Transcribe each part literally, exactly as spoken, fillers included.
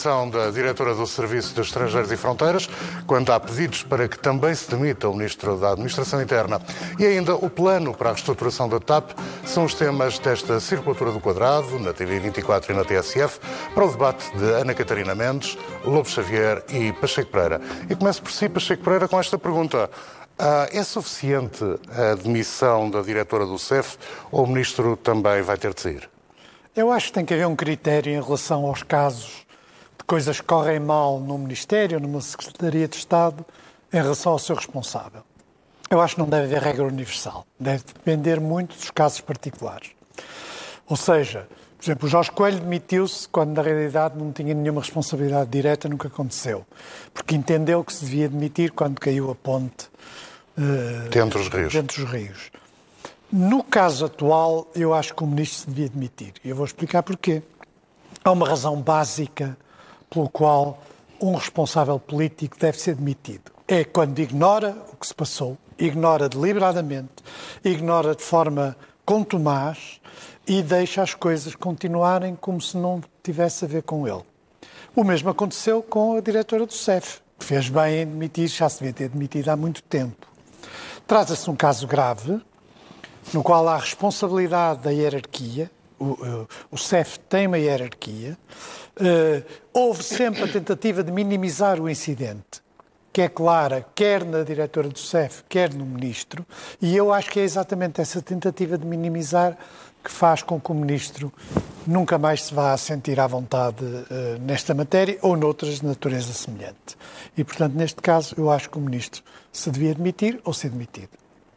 demissão da diretora do Serviço de Estrangeiros e Fronteiras, quando há pedidos para que também se demita o Ministro da Administração Interna e ainda o plano para a reestruturação da T A P, são os temas desta Circulatura do Quadrado, na T V vinte e quatro e na T S F, para o debate de Ana Catarina Mendes, Lobo Xavier e Pacheco Pereira. E começo por si, Pacheco Pereira, com esta pergunta. Uh, é suficiente a demissão da diretora do C E F ou o Ministro também vai ter de sair? Eu acho que tem que haver um critério em relação aos casos de coisas que correm mal num Ministério, numa Secretaria de Estado, em relação ao seu responsável. Eu acho que não deve haver regra universal. Deve depender muito dos casos particulares. Ou seja, por exemplo, o Jorge Coelho demitiu-se quando, na realidade, não tinha nenhuma responsabilidade direta, nunca aconteceu. Porque entendeu que se devia demitir quando caiu a ponte uh, dentro dos rios. Dentro dos rios. No caso atual, eu acho que o Ministro se devia demitir. E eu vou explicar porquê. Há uma razão básica pelo qual um responsável político deve ser demitido. É quando ignora o que se passou, ignora deliberadamente, ignora de forma contumaz e deixa as coisas continuarem como se não tivesse a ver com ele. O mesmo aconteceu com a diretora do C E F, que fez bem em demitir, já se devia ter demitido há muito tempo. Trata-se de um caso grave, no qual há responsabilidade da hierarquia, o, o, o C E F tem uma hierarquia, uh, houve sempre a tentativa de minimizar o incidente, que é clara, quer na diretora do C E F, quer no Ministro, e eu acho que é exatamente essa tentativa de minimizar que faz com que o Ministro nunca mais se vá sentir à vontade uh, nesta matéria ou noutras de natureza semelhante. E, portanto, neste caso, eu acho que o Ministro se devia demitir ou ser demitido.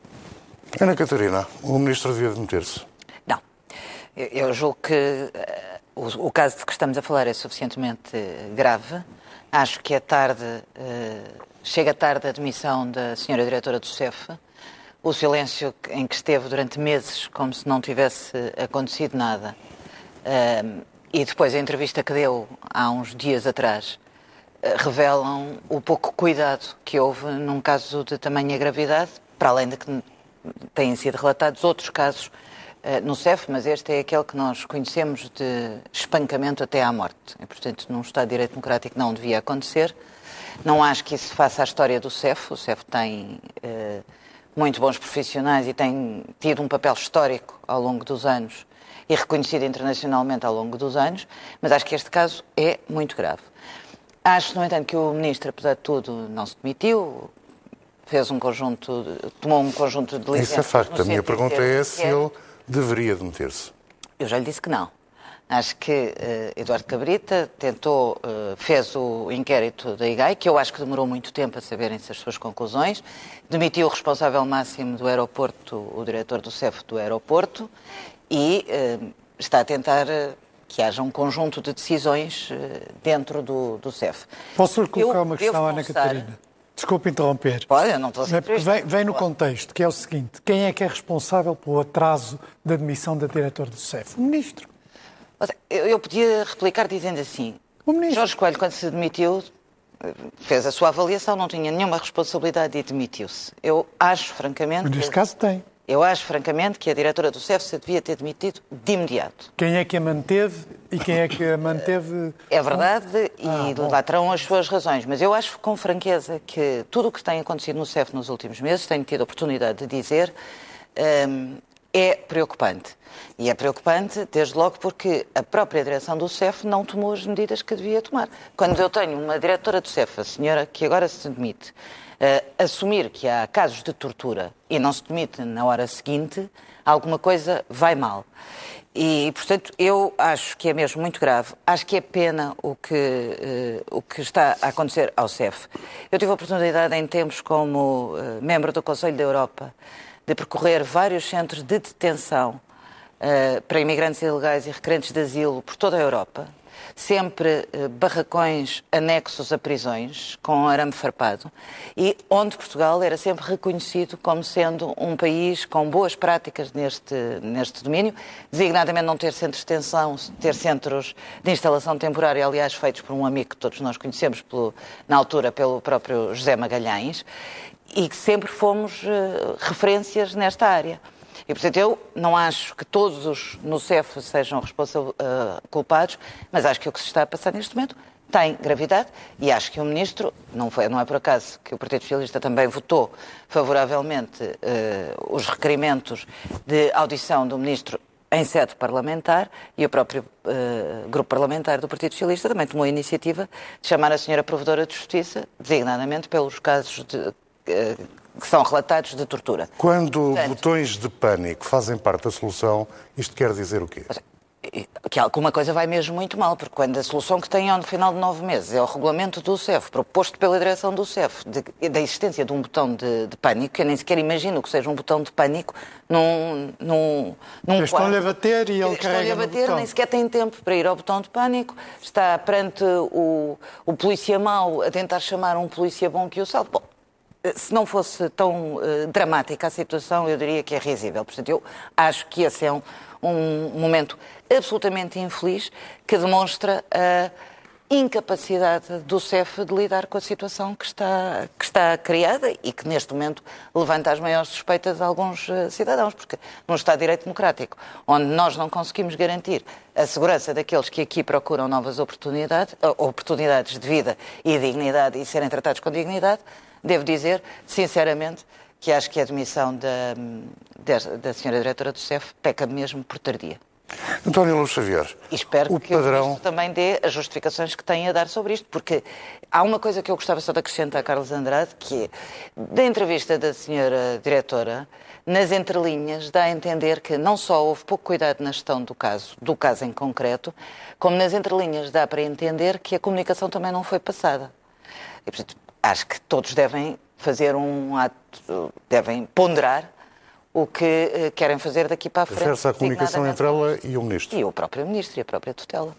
Ana Catarina, o Ministro devia demitir-se? Não. Eu, eu julgo que uh, o, o caso de que estamos a falar é suficientemente uh, grave. Acho que é tarde, uh, chega tarde a demissão da senhora diretora do C E F. O silêncio em que esteve durante meses, como se não tivesse acontecido nada, uh, e depois a entrevista que deu há uns dias atrás, uh, revelam o pouco cuidado que houve num caso de tamanha gravidade, para além de que têm sido relatados outros casos uh, no C E F, mas este é aquele que nós conhecemos de espancamento até à morte. E, portanto, num Estado de Direito Democrático não devia acontecer. Não acho que isso faça a história do C E F. O C E F tem uh, muito bons profissionais e tem tido um papel histórico ao longo dos anos e reconhecido internacionalmente ao longo dos anos, mas acho que este caso é muito grave. Acho, no entanto, que o Ministro, apesar de tudo, não se demitiu, fez um conjunto, tomou um conjunto de licenças. Isso é facto. A minha pergunta é se ele deveria demitir-se. Eu já lhe disse que não. Acho que uh, Eduardo Cabrita tentou, uh, fez o inquérito da I G A I, que eu acho que demorou muito tempo a saberem-se as suas conclusões, demitiu o responsável máximo do aeroporto, o diretor do C E F do aeroporto, e uh, está a tentar uh, que haja um conjunto de decisões uh, dentro do, do C E F. Posso lhe colocar eu, uma questão, Ana constar... Catarina? Desculpe interromper. Pode, eu não estou a ser triste. Vem, vem no contexto, que é o seguinte: quem é que é responsável pelo atraso da demissão da diretora do C E F? O Ministro. Eu, eu podia replicar dizendo assim: o Ministro. Jorge Coelho, quando se demitiu, fez a sua avaliação, não tinha nenhuma responsabilidade e demitiu-se. Eu acho, francamente... Mas neste que, caso tem. Eu acho, francamente, que a diretora do C E F se devia ter demitido de imediato. Quem é que a manteve e quem é que a manteve... É verdade, e ah, lá terão as suas razões, mas eu acho com franqueza que tudo o que tem acontecido no C E F nos últimos meses, tenho tido a oportunidade de dizer, hum, é preocupante. E é preocupante, desde logo, porque a própria direção do C E F não tomou as medidas que devia tomar. Quando eu tenho uma diretora do C E F, a senhora que agora se demite, uh, assumir que há casos de tortura e não se demite na hora seguinte, alguma coisa vai mal. E, portanto, eu acho que é mesmo muito grave. Acho que é pena o que, uh, o que está a acontecer ao C E F. Eu tive a oportunidade, em tempos como uh, membro do Conselho da Europa, de percorrer vários centros de detenção uh, para imigrantes ilegais e requerentes de asilo por toda a Europa, sempre uh, barracões anexos a prisões, com arame farpado, e onde Portugal era sempre reconhecido como sendo um país com boas práticas neste, neste domínio, designadamente não ter centros de detenção, ter centros de instalação temporária, aliás, feitos por um amigo que todos nós conhecemos, pelo, na altura, pelo próprio José Magalhães, e que sempre fomos uh, referências nesta área. E, portanto, eu não acho que todos os no C E F sejam responsáveis, uh, culpados, mas acho que o que se está a passar neste momento tem gravidade e acho que o Ministro, não, foi, não é por acaso que o Partido Socialista também votou favoravelmente uh, os requerimentos de audição do Ministro em sede parlamentar, e o próprio uh, grupo parlamentar do Partido Socialista também tomou a iniciativa de chamar a senhora Provedora de Justiça, designadamente pelos casos de, uh, que são relatados de tortura. Quando Portanto, botões de pânico fazem parte da solução, isto quer dizer o quê? Que alguma coisa vai mesmo muito mal, porque quando a solução que têm no final de nove meses é o regulamento do C E F, proposto pela direção do C E F, de, da existência de um botão de, de pânico, que eu nem sequer imagino que seja um botão de pânico num, num, num Estão-lhe a bater e ele carrega a bater, no botão. Nem sequer tem tempo para ir ao botão de pânico, está perante o, o polícia mau a tentar chamar um polícia bom que o salve. Bom, se não fosse tão uh, dramática a situação, eu diria que é risível. Portanto, eu acho que esse é um, um momento absolutamente infeliz que demonstra a incapacidade do C E F de lidar com a situação que está, que está criada e que neste momento levanta as maiores suspeitas de alguns uh, cidadãos, porque num Estado de Direito Democrático, onde nós não conseguimos garantir a segurança daqueles que aqui procuram novas oportunidades, uh, oportunidades de vida e dignidade e serem tratados com dignidade, devo dizer, sinceramente, que acho que a admissão da, da, da senhora diretora do C E F peca mesmo por tardia. António Lobo Xavier, e espero o que padrão... o Ministro também dê as justificações que tem a dar sobre isto, porque há uma coisa que eu gostava só de acrescentar a Carlos Andrade, que é, da entrevista da senhora diretora, nas entrelinhas dá a entender que não só houve pouco cuidado na gestão do caso, do caso em concreto, como nas entrelinhas dá para entender que a comunicação também não foi passada. E, portanto, acho que todos devem fazer um ato, devem ponderar o que uh, querem fazer daqui para a frente. Refere-se à comunicação entre ela e o Ministro. E o próprio Ministro e a própria tutela.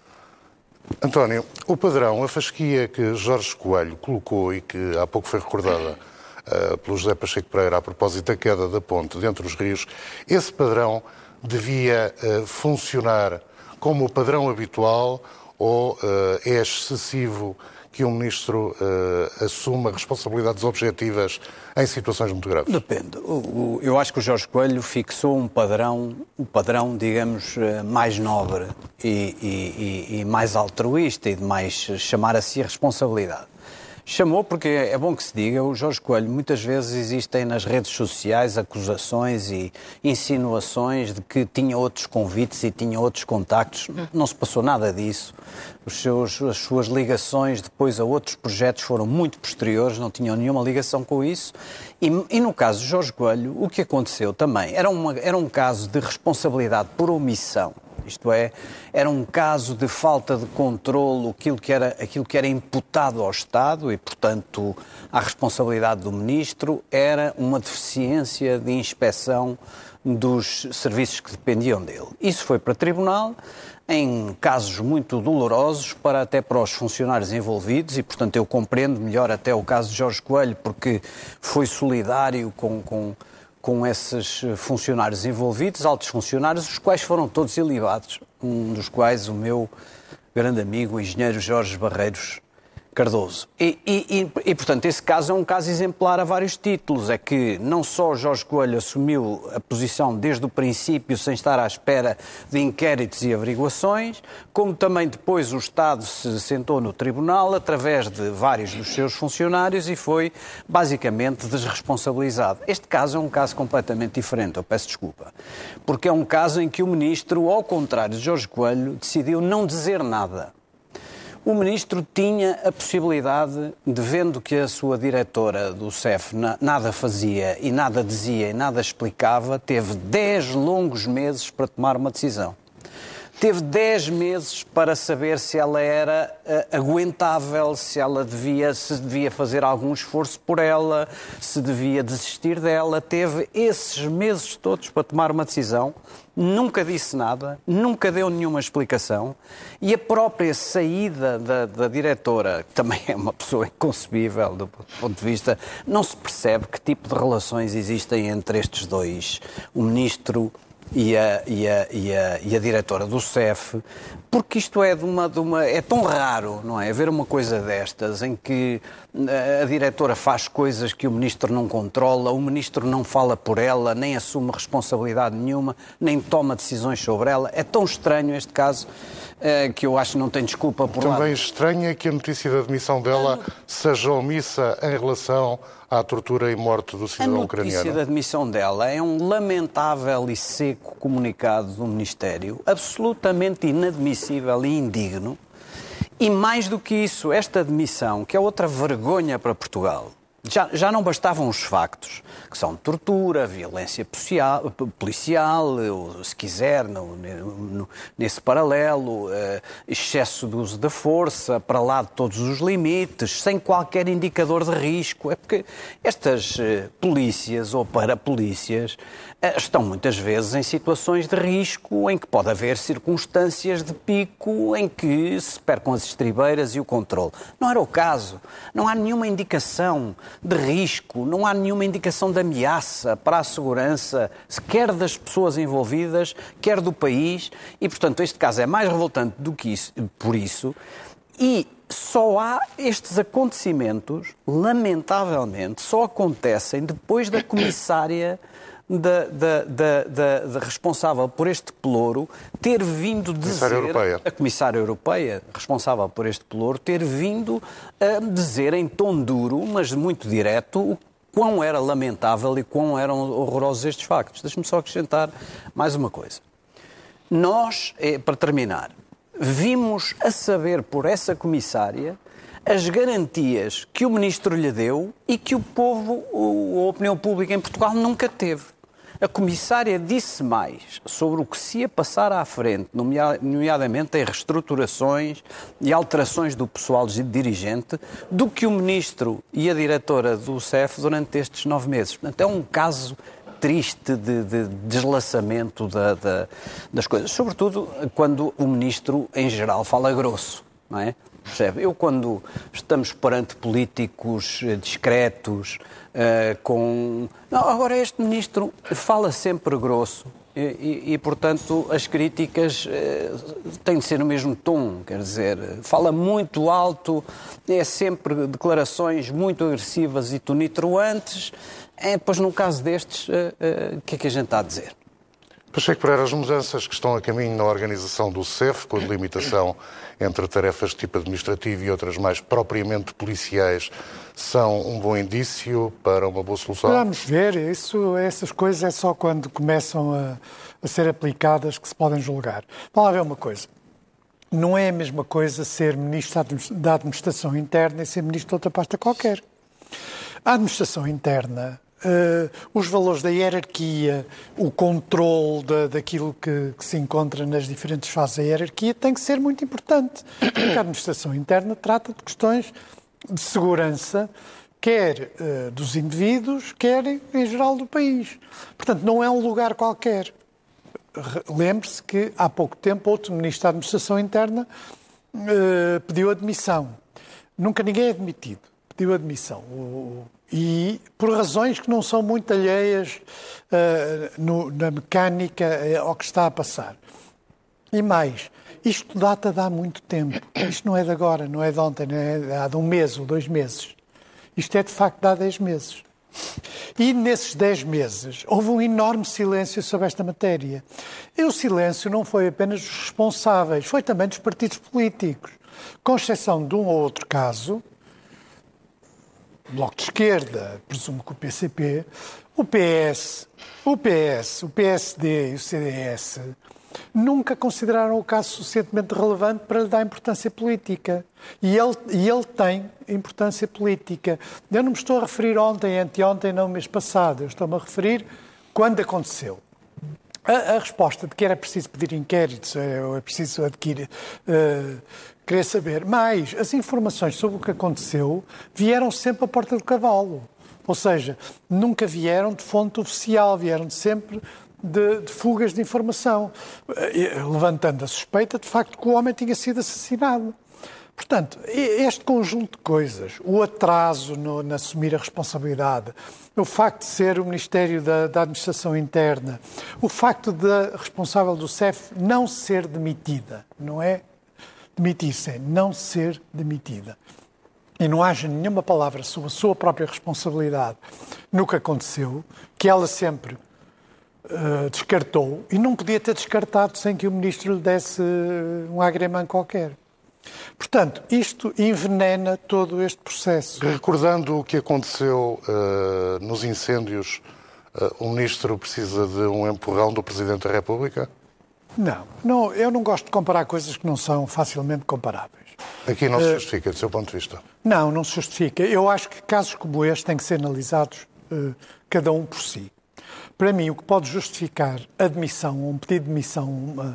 António, o padrão, a fasquia que Jorge Coelho colocou e que há pouco foi recordada uh, pelo José Pacheco Pereira a propósito da queda da ponte dentro dos rios, esse padrão devia uh, funcionar como o padrão habitual ou uh, é excessivo que um Ministro uh, assuma responsabilidades objetivas em situações muito graves? Depende. O, o, eu acho que o Jorge Coelho fixou um padrão, um padrão, digamos, mais nobre e, e, e mais altruísta e de mais chamar a si a responsabilidade. Chamou porque, é bom que se diga, o Jorge Coelho, muitas vezes existem nas redes sociais acusações e insinuações de que tinha outros convites e tinha outros contactos. Não se passou nada disso. Os seus, as suas ligações depois a outros projetos foram muito posteriores, não tinham nenhuma ligação com isso. E, e no caso de Jorge Coelho, o que aconteceu também era, uma, era um caso de responsabilidade por omissão. Isto é, era um caso de falta de controle, aquilo que era, aquilo que era imputado ao Estado e, portanto, a responsabilidade do Ministro era uma deficiência de inspeção dos serviços que dependiam dele. Isso foi para tribunal, em casos muito dolorosos, para, até para os funcionários envolvidos, e, portanto, eu compreendo melhor até o caso de Jorge Coelho, porque foi solidário com... com com esses funcionários envolvidos, altos funcionários, os quais foram todos ilibados, um dos quais o meu grande amigo, o engenheiro Jorge Barreiros Cardoso. E, e, e, e, portanto, esse caso é um caso exemplar a vários títulos. É que não só Jorge Coelho assumiu a posição desde o princípio, sem estar à espera de inquéritos e averiguações, como também depois o Estado se sentou no tribunal através de vários dos seus funcionários e foi basicamente desresponsabilizado. Este caso é um caso completamente diferente, eu peço desculpa, porque é um caso em que o Ministro, ao contrário de Jorge Coelho, decidiu não dizer nada. O Ministro tinha a possibilidade de, vendo que a sua diretora do C E F nada fazia e nada dizia e nada explicava, teve dez longos meses para tomar uma decisão. Teve dez meses para saber se ela era uh, aguentável, se ela devia, se devia fazer algum esforço por ela, se devia desistir dela. Teve esses meses todos para tomar uma decisão. Nunca disse nada, nunca deu nenhuma explicação e a própria saída da, da diretora, que também é uma pessoa inconcebível do ponto de vista, não se percebe que tipo de relações existem entre estes dois, o Ministro e a, e a, e a, e a diretora do C E F, porque isto é, de uma, de uma, é tão raro, não é? Haver uma coisa destas em que a diretora faz coisas que o ministro não controla, o ministro não fala por ela, nem assume responsabilidade nenhuma, nem toma decisões sobre ela. É tão estranho este caso que eu acho que não tem desculpa por lá. Também estranho é que a notícia da demissão dela seja omissa em relação à tortura e morte do cidadão ucraniano. A notícia da demissão dela é um lamentável e seco comunicado do Ministério, absolutamente inadmissível e indigno. E mais do que isso, esta demissão, que é outra vergonha para Portugal, já, já não bastavam os factos, que são tortura, violência policial, policial ou, se quiser, no, no, nesse paralelo, uh, excesso de uso da força, para lá de todos os limites, sem qualquer indicador de risco. É porque estas uh, polícias ou parapolícias uh, estão muitas vezes em situações de risco, em que pode haver circunstâncias de pico, em que se percam as estribeiras e o controle. Não era o caso. Não há nenhuma indicação de risco, não há nenhuma indicação de ameaça para a segurança, quer das pessoas envolvidas, quer do país, e, portanto, este caso é mais revoltante do que isso, por isso, e só há estes acontecimentos, lamentavelmente, só acontecem depois da comissária Da, da, da, da, da responsável por este pelouro ter vindo dizer, Europeia. a Comissária Europeia responsável por este pelouro, ter vindo a dizer em tom duro, mas muito direto, o quão era lamentável e quão eram horrorosos estes factos. Deixe-me só acrescentar mais uma coisa. Nós, para terminar, vimos a saber por essa Comissária as garantias que o Ministro lhe deu e que o povo, a opinião pública em Portugal nunca teve. A Comissária disse mais sobre o que se ia passar à frente, nomeadamente em reestruturações e alterações do pessoal dirigente, do que o Ministro e a diretora do C E F durante estes nove meses. Portanto, é um caso triste de, de deslaçamento da, da, das coisas, sobretudo quando o Ministro, em geral, fala grosso, não é? Percebe? Eu, quando estamos perante políticos discretos, uh, com... Não, agora este ministro fala sempre grosso e, e, e portanto, as críticas uh, têm de ser no mesmo tom, quer dizer, fala muito alto, é sempre declarações muito agressivas e tonitruantes. É, depois, no caso destes, o uh, uh, que é que a gente está a dizer? Pacheco Pereira, as mudanças que estão a caminho na organização do C E F, com a delimitação entre tarefas de tipo administrativo e outras mais propriamente policiais, são um bom indício para uma boa solução? Vamos ver, isso, essas coisas é só quando começam a, a ser aplicadas que se podem julgar. Vamos lá ver uma coisa. Não é a mesma coisa ser Ministro da Administração Interna e ser Ministro de outra pasta qualquer. A Administração Interna... Uh, os valores da hierarquia, o controle da, daquilo que, que se encontra nas diferentes fases da hierarquia tem que ser muito importante, porque a administração interna trata de questões de segurança, quer uh, dos indivíduos, quer em geral do país. Portanto, não é um lugar qualquer. Lembre-se que há pouco tempo outro ministro da administração interna uh, pediu admissão. Nunca ninguém é admitido. Pediu admissão. O, E por razões que não são muito alheias uh, no, na mecânica uh, ao que está a passar. E mais, isto data de há muito tempo. Isto não é de agora, não é de ontem, não é há de um mês ou dois meses. Isto é de facto de há dez meses. E nesses dez meses houve um enorme silêncio sobre esta matéria. E o silêncio não foi apenas dos responsáveis, foi também dos partidos políticos. Com exceção de um ou outro caso... Bloco de Esquerda, presumo que o P C P, o P S, o P S, o P S D e o C D S nunca consideraram o caso suficientemente relevante para lhe dar importância política. E ele, e ele tem importância política. Eu não me estou a referir ontem, anteontem, não o mês passado. Eu estou-me a referir quando aconteceu. A, a resposta de que era preciso pedir inquéritos, é preciso adquirir... Uh, querer saber, mas as informações sobre o que aconteceu vieram sempre à porta do cavalo. Ou seja, nunca vieram de fonte oficial, vieram sempre de, de fugas de informação, levantando a suspeita de facto que o homem tinha sido assassinado. Portanto, este conjunto de coisas, o atraso no, na assumir a responsabilidade, o facto de ser o Ministério da, da Administração Interna, o facto da responsável do C E F não ser demitida, não é demitir-se, é não ser demitida. E não haja nenhuma palavra sobre a sua própria responsabilidade no que aconteceu, que ela sempre uh, descartou, e não podia ter descartado sem que o Ministro lhe desse um agreman qualquer. Portanto, isto envenena todo este processo. Recordando o que aconteceu uh, nos incêndios, uh, o Ministro precisa de um empurrão do Presidente da República? Não, não, eu não gosto de comparar coisas que não são facilmente comparáveis. Aqui não se justifica, do seu ponto de vista? Não, não se justifica. Eu acho que casos como este têm que ser analisados uh, cada um por si. Para mim, o que pode justificar a demissão, um pedido de demissão uh,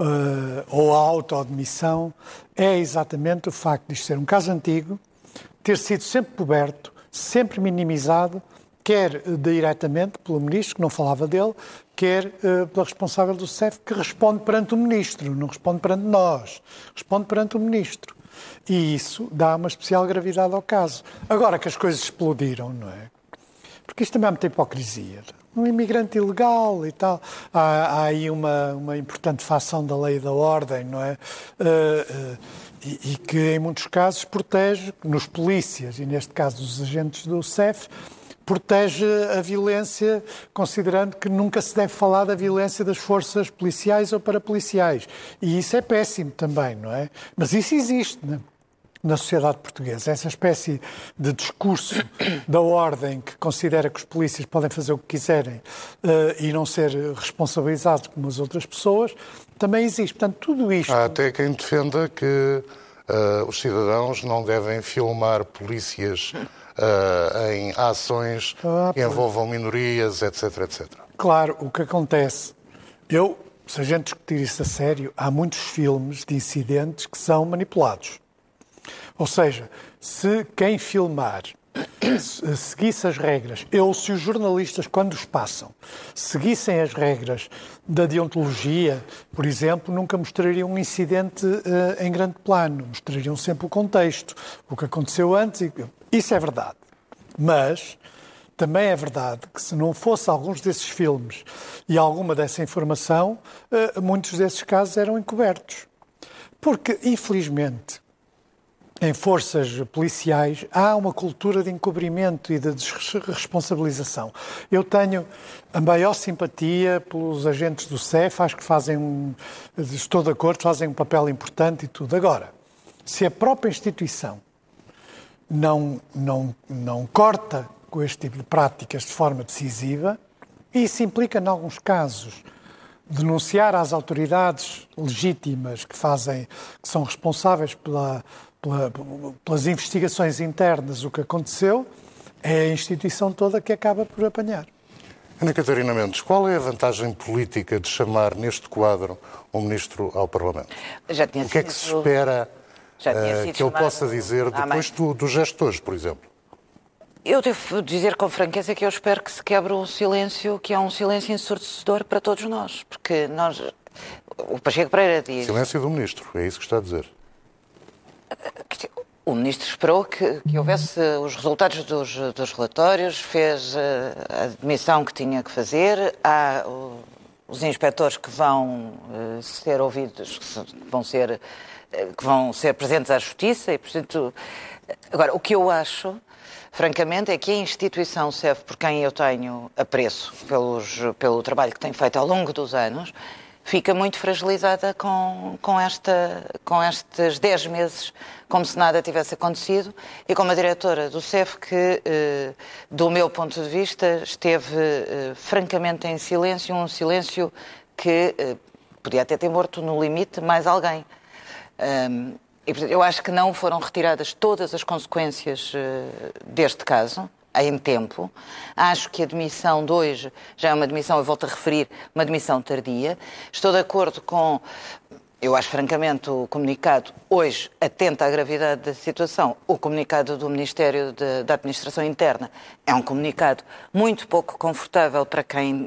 uh, ou a autoadmissão, é exatamente o facto de isto ser um caso antigo, ter sido sempre coberto, sempre minimizado, quer uh, diretamente pelo Ministro, que não falava dele, quer uh, pela responsável do C E F, que responde perante o Ministro, não responde perante nós, responde perante o Ministro. E isso dá uma especial gravidade ao caso. Agora que as coisas explodiram, não é? Porque isto também há muita hipocrisia. Um imigrante ilegal e tal. Há, há aí uma, uma importante facção da lei e da ordem, não é? Uh, uh, e, e que, em muitos casos, protege, nos polícias, e neste caso os agentes do C E F, protege a violência, considerando que nunca se deve falar da violência das forças policiais ou parapoliciais. E isso é péssimo também, não é? Mas isso existe, não é? Na sociedade portuguesa, essa espécie de discurso da ordem que considera que os polícias podem fazer o que quiserem uh, e não ser responsabilizados como as outras pessoas, também existe. Portanto, tudo isto... Há até quem defenda que uh, os cidadãos não devem filmar polícias uh, em ações ah, que envolvam minorias, etc, etcétera. Claro, o que acontece... Eu, se a gente discutir isso a sério, há muitos filmes de incidentes que são manipulados. Ou seja, se quem filmar seguisse as regras, ou se os jornalistas, quando os passam, seguissem as regras da deontologia, por exemplo, nunca mostrariam um incidente uh, em grande plano, mostrariam sempre o contexto, o que aconteceu antes. Isso é verdade. Mas também é verdade que se não fosse alguns desses filmes e alguma dessa informação, uh, muitos desses casos eram encobertos. Porque, infelizmente, em forças policiais, há uma cultura de encobrimento e de desresponsabilização. Eu tenho a maior simpatia pelos agentes do C E F, acho que fazem, um, estou de acordo, fazem um papel importante e tudo. Agora, se a própria instituição não, não, não corta com este tipo de práticas de forma decisiva, isso implica, em alguns casos, denunciar às autoridades legítimas que fazem, que são responsáveis pela Pela, pelas investigações internas o que aconteceu, é a instituição toda que acaba por apanhar. Ana Catarina Mendes, qual é a vantagem política de chamar neste quadro um ministro ao Parlamento? Já tinha o que é que se espera uh, que ele possa dizer depois do, do gesto hoje, por exemplo? Eu devo dizer com franqueza que eu espero que se quebre o silêncio, que é um silêncio ensurdecedor para todos nós, porque nós... O Pacheco Pereira diz... Silêncio do ministro, é isso que está a dizer. O Ministro esperou que, que houvesse os resultados dos, dos relatórios, fez a demissão que tinha que fazer, há os inspectores que vão uh, ser ouvidos, que vão ser, uh, que vão ser presentes à Justiça e, portanto... Agora, o que eu acho, francamente, é que a instituição C E F, por quem eu tenho apreço pelos, pelo trabalho que tem feito ao longo dos anos, fica muito fragilizada com, com, esta, com estes dez meses, como se nada tivesse acontecido, e com uma diretora do C E F que, eh, do meu ponto de vista, esteve eh, francamente em silêncio, um silêncio que eh, podia até ter morto no limite mais alguém. Um, e, portanto, eu acho que não foram retiradas todas as consequências eh, deste caso, em tempo. Acho que a demissão de hoje já é uma demissão, eu volto a referir, uma demissão tardia. Estou de acordo com, eu acho francamente, o comunicado hoje atenta à gravidade da situação. O comunicado do Ministério de, da Administração Interna é um comunicado muito pouco confortável para quem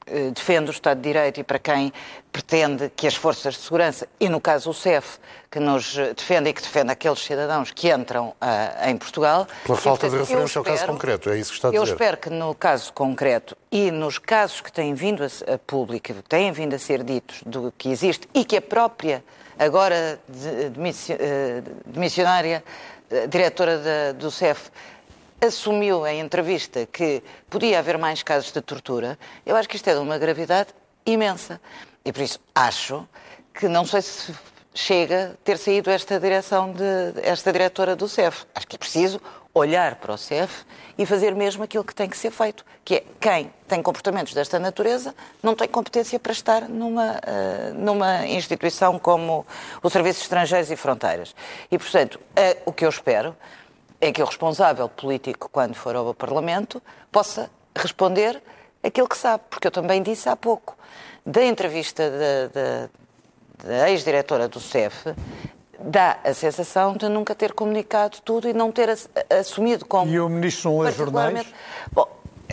eh, defende o Estado de Direito e para quem pretende que as forças de segurança, e no caso o C E F, que nos defende e que defende aqueles cidadãos que entram ah, em Portugal. Pela e, falta portanto, de referência ao espero, caso concreto, é isso que está a eu dizer. Eu espero que no caso concreto e nos casos que têm vindo a, a público, que têm vindo a ser ditos do que existe e que a própria, agora de, de, de missionária, diretora da, do C E F, assumiu em entrevista que podia haver mais casos de tortura, eu acho que isto é de uma gravidade imensa. E por isso acho que não sei se chega a ter saído esta direção de esta diretora do C E F. Acho que é preciso olhar para o C E F e fazer mesmo aquilo que tem que ser feito, que é quem tem comportamentos desta natureza não tem competência para estar numa, uh, numa instituição como o Serviço de Estrangeiros e Fronteiras. E, portanto, uh, o que eu espero é que o responsável político, quando for ao Parlamento, possa responder aquilo que sabe, porque eu também disse há pouco, da entrevista da, da, da ex-diretora do C E F, dá a sensação de nunca ter comunicado tudo e não ter assumido como... E o ministro não lê jornais? Bom,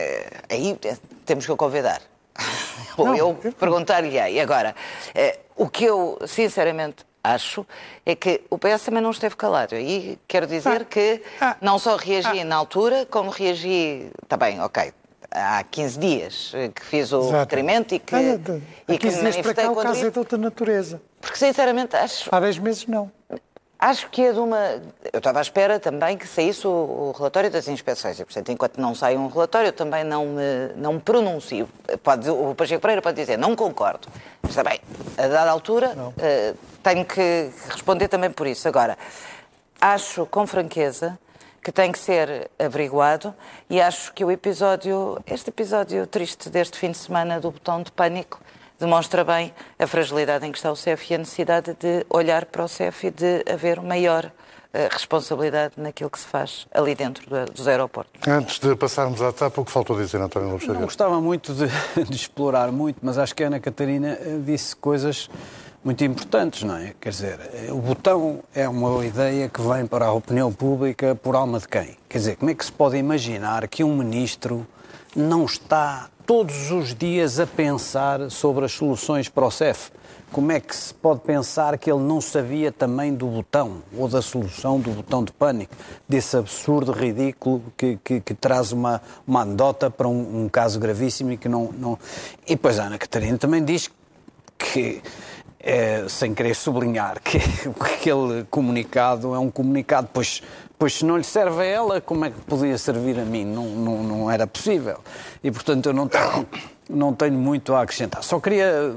aí temos que o convidar. Ou eu perguntar-lhe-ei. Agora, o que eu sinceramente acho é que o P S também não esteve calado. E quero dizer ah, que ah, não só reagi ah, na altura, como reagi... Está bem, ok. Há quinze dias que fiz o Exato. requerimento e que, ah, e que me manifestei para cá, o caso é de outra natureza. Porque, sinceramente, acho... Há dez meses, não. Acho que é de uma... Eu estava à espera também que saísse o, o relatório das inspeções. E, portanto, enquanto não sai um relatório, eu também não me, não me pronuncio. Pode, o Pacheco Pereira pode dizer, não concordo. Mas está bem, a dada altura, uh, tenho que responder também por isso. Agora, acho com franqueza que tem que ser averiguado e acho que o episódio, este episódio triste deste fim de semana do botão de pânico, demonstra bem a fragilidade em que está o C E F e a necessidade de olhar para o C E F e de haver maior uh, responsabilidade naquilo que se faz ali dentro do, dos aeroportos. Antes de passarmos à TAP, o que faltou dizer, António Lopes Xavier? Não gostava muito de, de explorar muito, mas acho que a Ana Catarina disse coisas muito importantes, não é? Quer dizer, o botão é uma ideia que vem para a opinião pública por alma de quem? Quer dizer, como é que se pode imaginar que um ministro não está todos os dias a pensar sobre as soluções para o C E F? Como é que se pode pensar que ele não sabia também do botão, ou da solução do botão de pânico, desse absurdo ridículo que, que, que traz uma, uma anedota para um, um caso gravíssimo e que não... não... E depois a Ana Catarina também diz que... É, sem querer sublinhar que aquele comunicado é um comunicado, pois, pois se não lhe serve a ela, como é que podia servir a mim? Não, não, não era possível. E, portanto, eu não tenho, não tenho muito a acrescentar. Só queria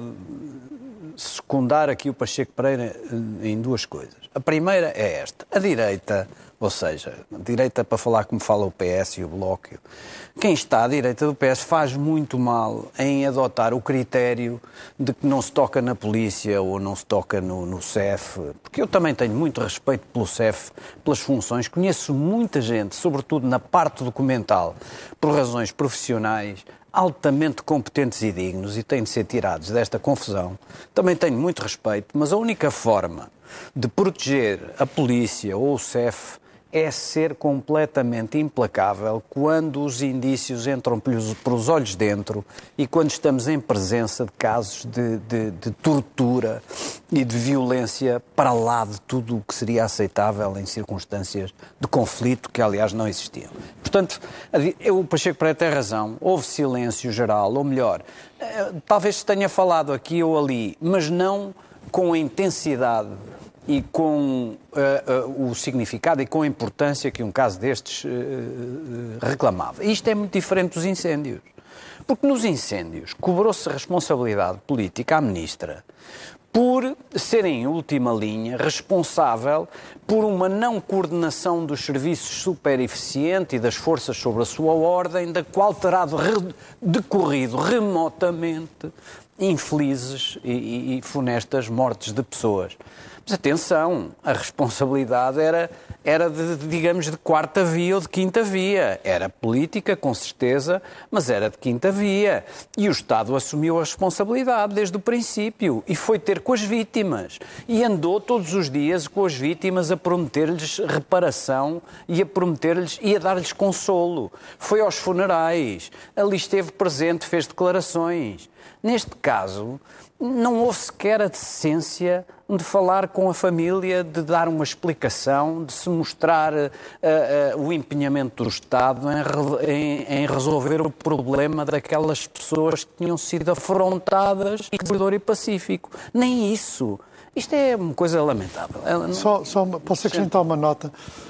secundar aqui o Pacheco Pereira em duas coisas. A primeira é esta. A direita, ou seja, a direita para falar como fala o P S e o Bloco, quem está à direita do P S faz muito mal em adotar o critério de que não se toca na polícia ou não se toca no, no C E F, porque eu também tenho muito respeito pelo C E F, pelas funções, conheço muita gente, sobretudo na parte documental, por razões profissionais, altamente competentes e dignos e têm de ser tirados desta confusão. Também tenho muito respeito, mas a única forma de proteger a polícia ou o C E F é ser completamente implacável quando os indícios entram pelos, pelos olhos dentro e quando estamos em presença de casos de, de, de tortura e de violência para lá de tudo o que seria aceitável em circunstâncias de conflito, que aliás não existiam. Portanto, eu, o Pacheco Pereira tem razão, houve silêncio geral, ou melhor, talvez se tenha falado aqui ou ali, mas não com a intensidade e com uh, uh, o significado e com a importância que um caso destes uh, uh, reclamava. E isto é muito diferente dos incêndios. Porque nos incêndios cobrou-se responsabilidade política à ministra por ser, em última linha, responsável por uma não coordenação dos serviços super eficiente e das forças sobre a sua ordem, da qual terá decorrido remotamente infelizes e, e, e funestas mortes de pessoas. Mas atenção, a responsabilidade era, era de, digamos, de quarta via ou de quinta via. Era política, com certeza, mas era de quinta via. E o Estado assumiu a responsabilidade desde o princípio e foi ter com as vítimas. E andou todos os dias com as vítimas a prometer-lhes reparação e a prometer-lhes e a dar-lhes consolo. Foi aos funerais, ali esteve presente, fez declarações. Neste caso, não houve sequer a decência de falar com a família, de dar uma explicação, de se mostrar uh, uh, o empenhamento do Estado em, em, em resolver o problema daquelas pessoas que tinham sido afrontadas em corredor e pacífico. Nem isso. Isto é uma coisa lamentável. Só, só uma, posso acrescentar uma nota?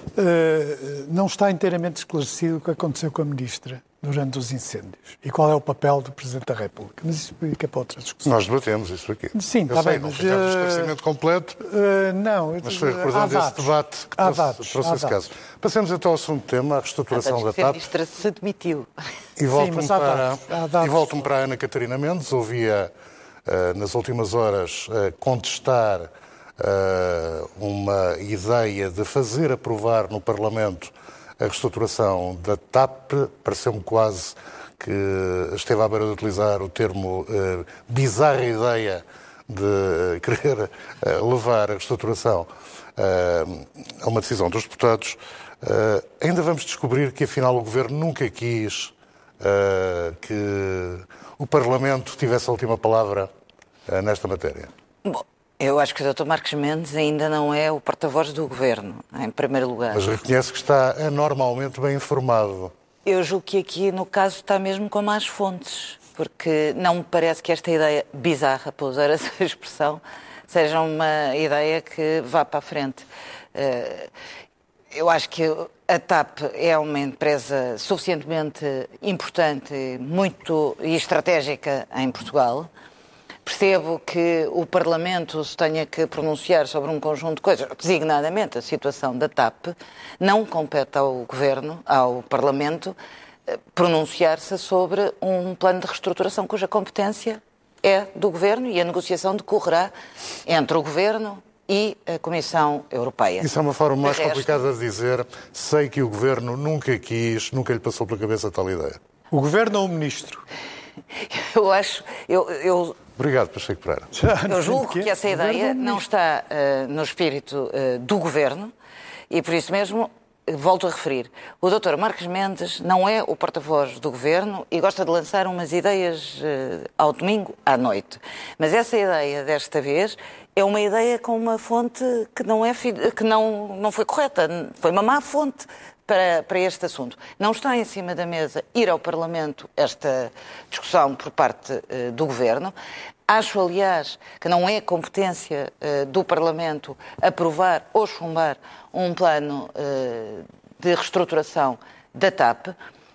Uh, não está inteiramente esclarecido o que aconteceu com a Ministra durante os incêndios e qual é o papel do Presidente da República. Mas isso fica para outra discussão. Nós debatemos isso aqui. Sim, está bem. Não Mas, ficamos uh, esclarecimento completo, uh, não, mas foi recordando esse debate que trouxe, dados, trouxe esse caso. Passemos então ao segundo tema, a reestruturação da A TAP. A Ministra se demitiu. E volto-me para, dados. e volto-me para a Ana Catarina Mendes. Ouvia uh, nas últimas horas uh, contestar uh, uma ideia de fazer aprovar no Parlamento a reestruturação da TAP. Pareceu-me quase que esteve à beira de utilizar o termo uh, bizarra ideia de uh, querer uh, levar a reestruturação uh, a uma decisão dos deputados. Uh, ainda vamos descobrir que, afinal, o Governo nunca quis uh, que o Parlamento tivesse a última palavra uh, nesta matéria. Bom, eu acho que o doutor Marcos Mendes ainda não é o porta-voz do Governo, em primeiro lugar. Mas reconhece que está anormalmente bem informado. Eu julgo que aqui, no caso, está mesmo com más fontes, porque não me parece que esta ideia bizarra, para usar essa expressão, seja uma ideia que vá para a frente. Eu acho que a TAP é uma empresa suficientemente importante, muito e estratégica em Portugal. Percebo que o Parlamento se tenha que pronunciar sobre um conjunto de coisas, designadamente a situação da TAP. Não compete ao Governo, ao Parlamento, pronunciar-se sobre um plano de reestruturação cuja competência é do Governo e a negociação decorrerá entre o Governo e a Comissão Europeia. Isso é uma forma mais de resto, complicada de dizer. Sei que o Governo nunca quis, nunca lhe passou pela cabeça tal ideia. O Governo ou o Ministro? Eu acho... Eu, eu, Obrigado, Pacheco Pereira. Eu julgo que essa ideia não está uh, no espírito uh, do Governo e, por isso mesmo, volto a referir, o doutor Marcos Mendes não é o porta-voz do Governo e gosta de lançar umas ideias uh, ao domingo à noite. Mas essa ideia, desta vez, é uma ideia com uma fonte que não, é, que não, não foi correta, foi uma má fonte para, para este assunto. Não está em cima da mesa ir ao Parlamento esta discussão por parte uh, do Governo. Acho, aliás, que não é competência uh, do Parlamento aprovar ou chumbar um plano uh, de reestruturação da TAP.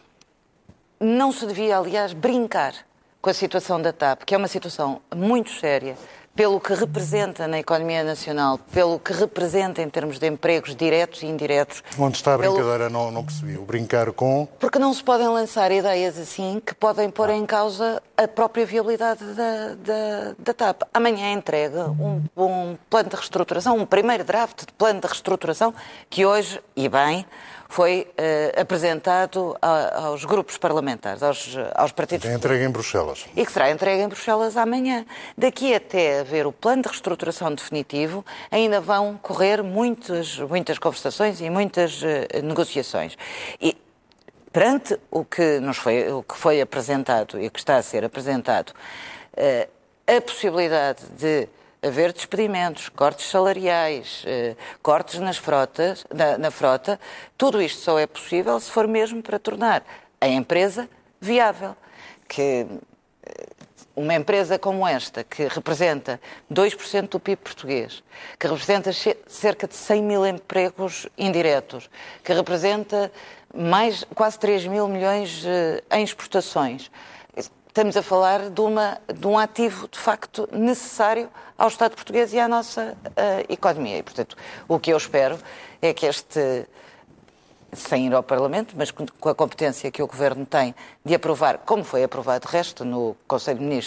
Não se devia, aliás, brincar com a situação da TAP, que é uma situação muito séria, pelo que representa na economia nacional, pelo que representa em termos de empregos diretos e indiretos. Onde está a pelo... brincadeira? Não, não percebi. O brincar com... Porque não se podem lançar ideias assim que podem pôr em causa a própria viabilidade da, da, da TAP. Amanhã entrega um, um plano de reestruturação, um primeiro draft de plano de reestruturação, que hoje, e bem, foi uh, apresentado a, aos grupos parlamentares, aos, aos partidos... É entregue em Bruxelas. E que será entregue em Bruxelas amanhã. Daqui até haver o plano de reestruturação definitivo, ainda vão correr muitas, muitas conversações e muitas uh, negociações. E perante o que, nos foi, o que foi apresentado e o que está a ser apresentado, uh, a possibilidade de haver despedimentos, cortes salariais, eh, cortes nas frotas, na, na frota, tudo isto só é possível se for mesmo para tornar a empresa viável. Que uma empresa como esta, que representa dois por cento do P I B português, que representa cerca de cem mil empregos indiretos, que representa mais, quase três mil milhões eh, em exportações, estamos a falar de, uma, de um ativo, de facto, necessário ao Estado português e à nossa uh, economia. E, portanto, o que eu espero é que este, sem ir ao Parlamento, mas com a competência que o Governo tem de aprovar, como foi aprovado o resto no Conselho de Ministros,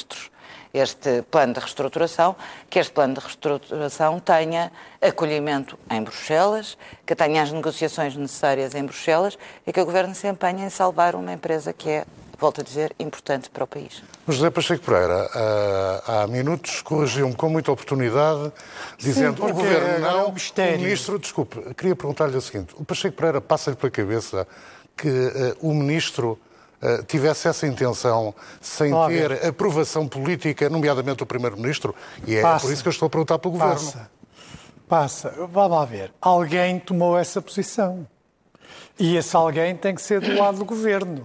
este plano de reestruturação, que este plano de reestruturação tenha acolhimento em Bruxelas, que tenha as negociações necessárias em Bruxelas e que o Governo se empenhe em salvar uma empresa que é, volto a dizer, importante para o país. José Pacheco Pereira, há minutos corrigiu-me com muita oportunidade, dizendo Sim, o Governo não, é um mistério. O Ministro, desculpe, queria perguntar-lhe o seguinte, o Pacheco Pereira passa-lhe pela cabeça que uh, o Ministro uh, tivesse essa intenção sem Pode. ter aprovação política, nomeadamente o Primeiro-Ministro, e é Passa. por isso que eu estou a perguntar pelo Governo. Passa, passa. Vamos lá ver. Alguém tomou essa posição. E esse alguém tem que ser do lado do Governo.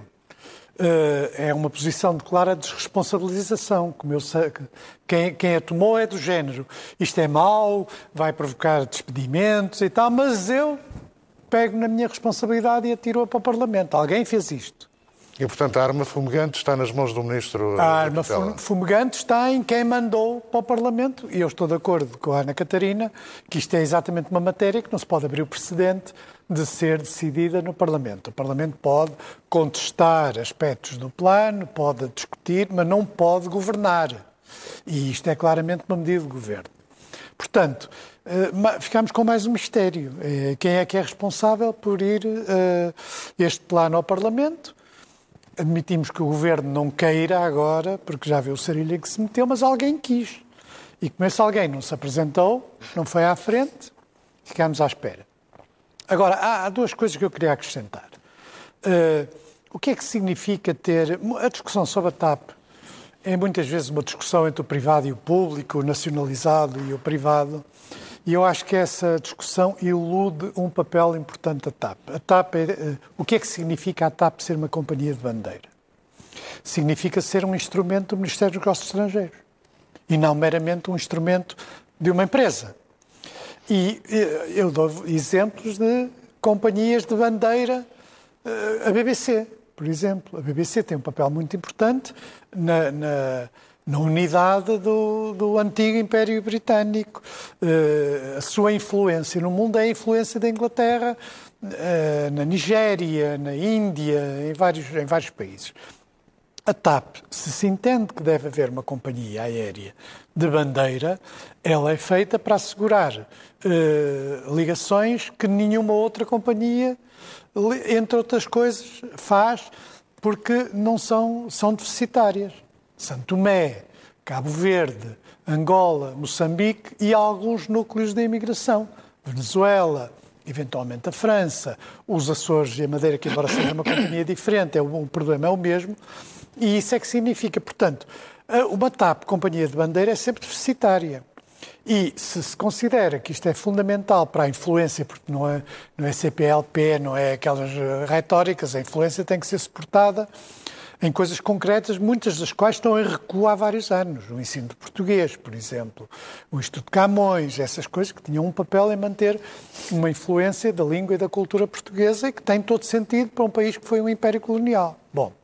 Uh, é uma posição de clara desresponsabilização. Como eu sei, quem, quem a tomou é do género. Isto é mau, vai provocar despedimentos e tal, mas eu pego na minha responsabilidade e atiro-a para o Parlamento. Alguém fez isto. E, portanto, a arma fumegante está nas mãos do Ministro. A arma fumegante está em quem mandou para o Parlamento. E eu estou de acordo com a Ana Catarina que isto é exatamente uma matéria que não se pode abrir o precedente de ser decidida no Parlamento. O Parlamento pode contestar aspectos do plano, pode discutir, mas não pode governar. E isto é claramente uma medida de governo. Portanto, ficamos com mais um mistério. Quem é que é responsável por ir este plano ao Parlamento? Admitimos que o Governo não queira agora, porque já viu o sarilho em que se meteu, mas alguém quis. E como esse alguém não se apresentou, não foi à frente, ficámos à espera. Agora, há, há duas coisas que eu queria acrescentar. Uh, o que é que significa ter... A discussão sobre a TAP é muitas vezes uma discussão entre o privado e o público, o nacionalizado e o privado, e eu acho que essa discussão ilude um papel importante da TAP. A TAP é, uh, o que é que significa a TAP ser uma companhia de bandeira? Significa ser um instrumento do Ministério dos Negócios Estrangeiros e não meramente um instrumento de uma empresa. E eu dou exemplos de companhias de bandeira, a B B C, por exemplo. A B B C tem um papel muito importante na, na, na unidade do, do antigo Império Britânico. A sua influência no mundo é a influência da Inglaterra, na Nigéria, na Índia, em vários, em vários países. A TAP, se se entende que deve haver uma companhia aérea de bandeira, ela é feita para assegurar uh, ligações que nenhuma outra companhia, entre outras coisas, faz porque não são, são deficitárias. Santo Tomé, Cabo Verde, Angola, Moçambique e alguns núcleos de imigração. Venezuela, eventualmente a França, os Açores e a Madeira, que embora seja uma companhia diferente, é o, o problema é o mesmo. E isso é que significa, portanto, uma TAP, companhia de bandeira, é sempre deficitária. E se se considera que isto é fundamental para a influência, porque não é, não é C P L P, não é aquelas retóricas, a influência tem que ser suportada em coisas concretas, muitas das quais estão em recuo há vários anos. O ensino de português, por exemplo, o Instituto Camões, essas coisas que tinham um papel em manter uma influência da língua e da cultura portuguesa e que tem todo sentido para um país que foi um império colonial. Bom,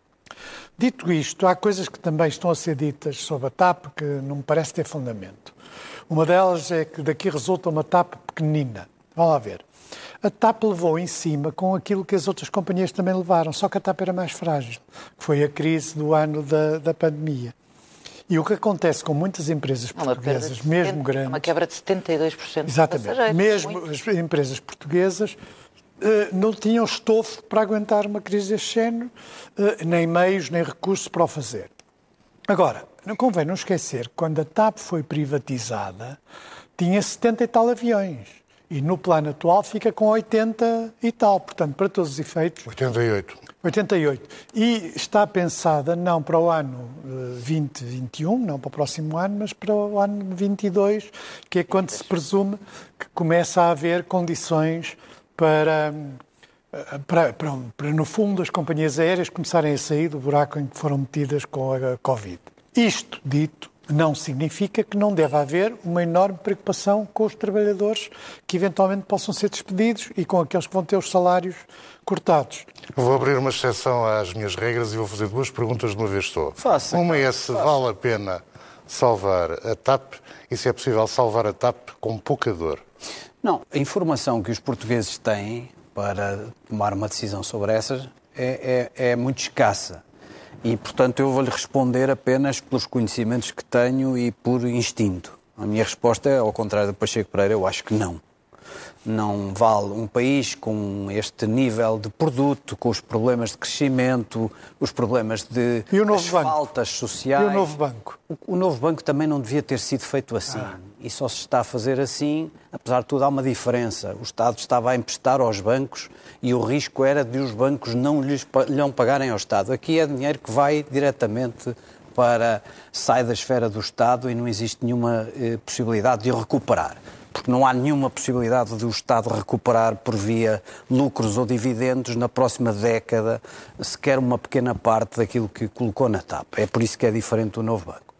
dito isto, há coisas que também estão a ser ditas sobre a TAP que não me parece ter fundamento. Uma delas é que daqui resulta uma TAP pequenina. Vamos lá ver. A TAP levou em cima com aquilo que as outras companhias também levaram, só que a TAP era mais frágil, que foi a crise do ano da, da pandemia. E o que acontece com muitas empresas portuguesas, setenta, mesmo grandes... Uma quebra de setenta e dois por cento Exatamente. dos passageiros. Mesmo Muito. as empresas portuguesas não tinham estofo para aguentar uma crise deste género, nem meios, nem recursos para o fazer. Agora, não convém não esquecer que quando a TAP foi privatizada, tinha setenta e tal aviões. E no plano atual fica com oitenta e tal. Portanto, para todos os efeitos... oitenta e oito. oitenta e oito. E está pensada não para o ano vinte vinte e um, não para o próximo ano, mas para o ano vinte e dois, que é quando se presume que começa a haver condições para, para, para, para, no fundo, as companhias aéreas começarem a sair do buraco em que foram metidas com a Covid. Isto dito, não significa que não deve haver uma enorme preocupação com os trabalhadores que eventualmente possam ser despedidos e com aqueles que vão ter os salários cortados. Vou abrir uma exceção às minhas regras e vou fazer duas perguntas de uma vez só. Faça. Uma é se Faça. vale a pena salvar a TAP e se é possível salvar a TAP com pouca dor. Não, a informação que os portugueses têm para tomar uma decisão sobre essas é, é, é muito escassa. E, portanto, eu vou-lhe responder apenas pelos conhecimentos que tenho e por instinto. A minha resposta é, ao contrário do Pacheco Pereira, eu acho que não. Não vale um país com este nível de produto, com os problemas de crescimento, os problemas de e o novo as banco? faltas sociais. E o novo banco? O, o novo banco também não devia ter sido feito assim. Ah. E só se está a fazer assim, apesar de tudo, há uma diferença. O Estado estava a emprestar aos bancos e o risco era de os bancos não lhes lhe pagarem ao Estado. Aqui é dinheiro que vai diretamente para... sai da esfera do Estado e não existe nenhuma eh, possibilidade de o recuperar. Porque não há nenhuma possibilidade do Estado recuperar por via lucros ou dividendos na próxima década, sequer uma pequena parte daquilo que colocou na TAP. É por isso que é diferente do novo banco.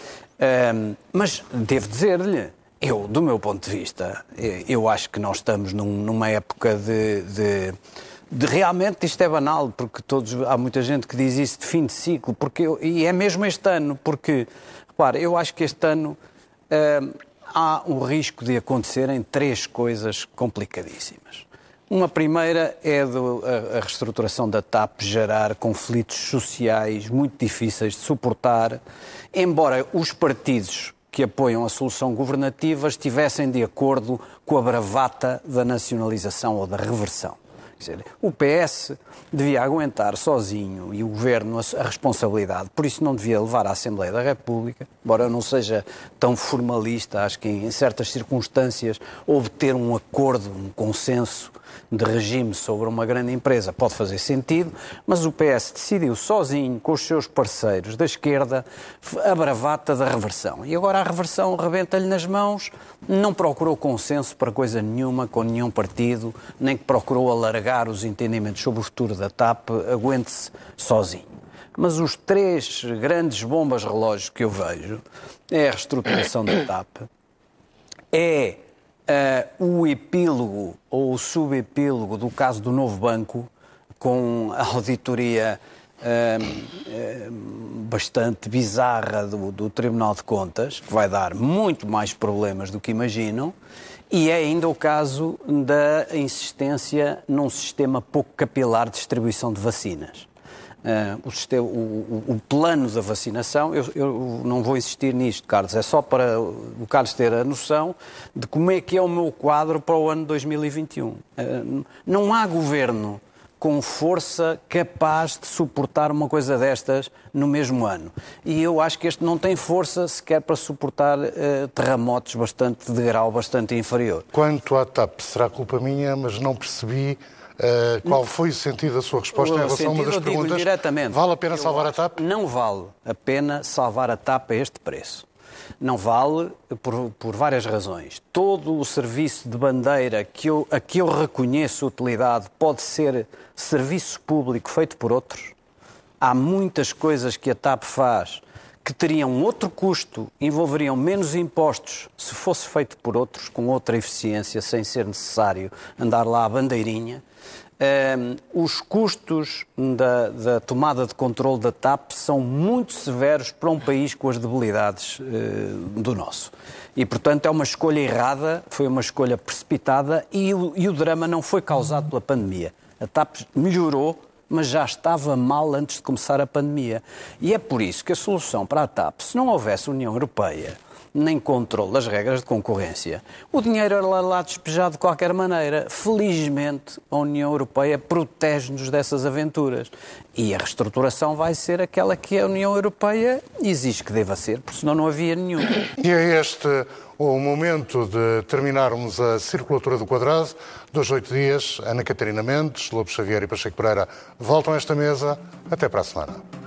Um, mas devo dizer-lhe, eu, do meu ponto de vista, eu acho que nós estamos num, numa época de, de, de... realmente, isto é banal, porque todos, há muita gente que diz isso de fim de ciclo, porque eu, e é mesmo este ano, porque, repare, eu acho que este ano... Um, há um risco de acontecerem três coisas complicadíssimas. Uma primeira é do, a, a reestruturação da TAP gerar conflitos sociais muito difíceis de suportar, embora os partidos que apoiam a solução governativa estivessem de acordo com a bravata da nacionalização ou da reversão. Quer dizer, o P S devia aguentar sozinho e o Governo a responsabilidade, por isso não devia levar à Assembleia da República, embora eu não seja tão formalista, acho que em certas circunstâncias obter um acordo, um consenso de regime sobre uma grande empresa pode fazer sentido, mas o P S decidiu sozinho, com os seus parceiros da esquerda, a bravata da reversão. E agora a reversão rebenta-lhe nas mãos, não procurou consenso para coisa nenhuma com nenhum partido, nem que procurou alargar os entendimentos sobre o futuro da TAP, aguente-se sozinho. Mas os três grandes bombas relógios que eu vejo é a reestruturação da TAP, é Uh, o epílogo ou o subepílogo do caso do Novo Banco, com a auditoria uh, uh, bastante bizarra do, do Tribunal de Contas, que vai dar muito mais problemas do que imaginam, e é ainda o caso da insistência num sistema pouco capilar de distribuição de vacinas. Uh, o, sistema, o, o, o plano da vacinação, eu, eu não vou insistir nisto, Carlos, é só para o Carlos ter a noção de como é que é o meu quadro para o ano dois mil e vinte e um. Uh, não há governo com força capaz de suportar uma coisa destas no mesmo ano. E eu acho que este não tem força sequer para suportar uh, terremotos bastante, de grau bastante inferior. Quanto à TAP, será culpa minha, mas não percebi... Uh, qual foi o sentido da sua resposta em relação a uma das perguntas? Diretamente, vale a pena salvar a TAP? Não vale a pena salvar a TAP a este preço. Não vale por, por várias razões. Todo o serviço de bandeira que eu, a que eu reconheço utilidade pode ser serviço público feito por outros. Há muitas coisas que a TAP faz que teriam outro custo, envolveriam menos impostos se fosse feito por outros, com outra eficiência, sem ser necessário andar lá à bandeirinha. Um, os custos da, da tomada de controle da TAP são muito severos para um país com as debilidades uh, do nosso. E, portanto, é uma escolha errada, foi uma escolha precipitada e o, e o drama não foi causado pela pandemia. A TAP melhorou, mas já estava mal antes de começar a pandemia. E é por isso que a solução para a TAP, se não houvesse União Europeia, nem controle das regras de concorrência, o dinheiro era lá despejado de qualquer maneira. Felizmente, a União Europeia protege-nos dessas aventuras. E a reestruturação vai ser aquela que a União Europeia exige que deva ser, porque senão não havia nenhum. E é este o momento de terminarmos a circulatura do quadrado. Dos oito dias, Ana Catarina Mendes, Lobo Xavier e Pacheco Pereira voltam a esta mesa. Até para a semana.